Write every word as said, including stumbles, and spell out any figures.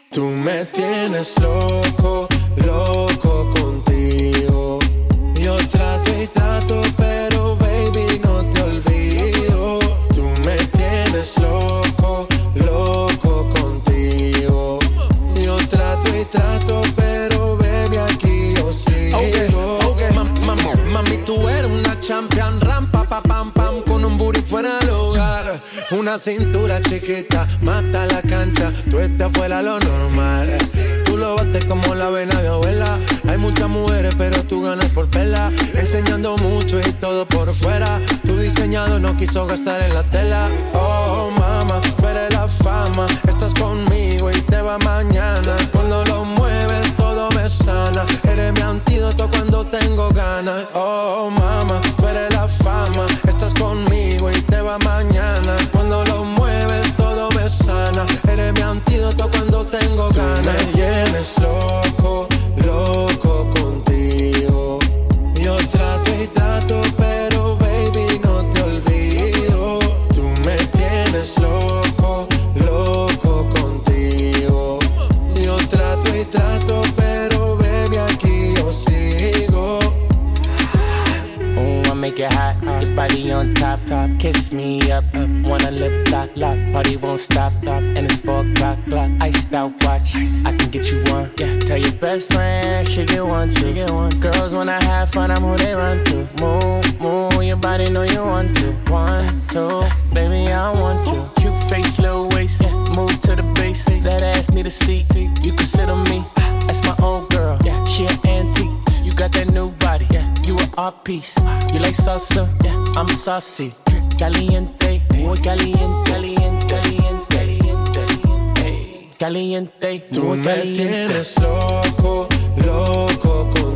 Tú me tienes loco, loco contigo. Yo trato y trato, pero baby no te olvido. Tú me tienes loco, loco contigo. Yo trato y trato, pero baby aquí yo sigo. Okay, okay, mam, mam, mami tú eres una champion, rampa pa pam pam con un booty fuera del hogar. Una cintura chiquita, mata la cancha, tú estás fuera lo normal. Tú lo bates como la vena de abuela. Hay muchas mujeres pero tú ganas por pela. Enseñando mucho y todo por fuera. Tu diseñador no quiso gastar en la tela. Oh mama, tú eres la fama. Estás conmigo y te va mañana. Cuando lo mueves todo me sana. Eres mi antídoto cuando tengo ganas. Oh mama, tú eres la fama. Estás conmigo y te va mañana. Cuando lo mueves todo me sana. Eres mi antídoto cuando tengo ganas. Tú me tienes loco, loco contigo. Yo trato y trato, pero baby no te olvido. Tú me tienes loco, loco contigo. Yo trato y trato, pero baby aquí yo sigo. Oh, I make it hot, your body on top, top. Kiss me up, up. Wanna lip lock, lock. Party won't stop, stop. And it's four o'clock, clock. Iced out watch, I can get you one. Yeah, tell your best friend she get one, she get one. Girls wanna have fun, I'm who they run to. Move, move, your body know you want to. One, two, baby I want you. Cute face, little waist, yeah. Move to the base. That ass need a seat, you can sit on me. That's my old girl, yeah. She an antique. You got that new body, yeah. You an art piece. You like salsa, yeah. I'm saucy. Caliente, muy caliente, caliente, caliente, caliente, caliente. Tú me tienes loco, loco contigo.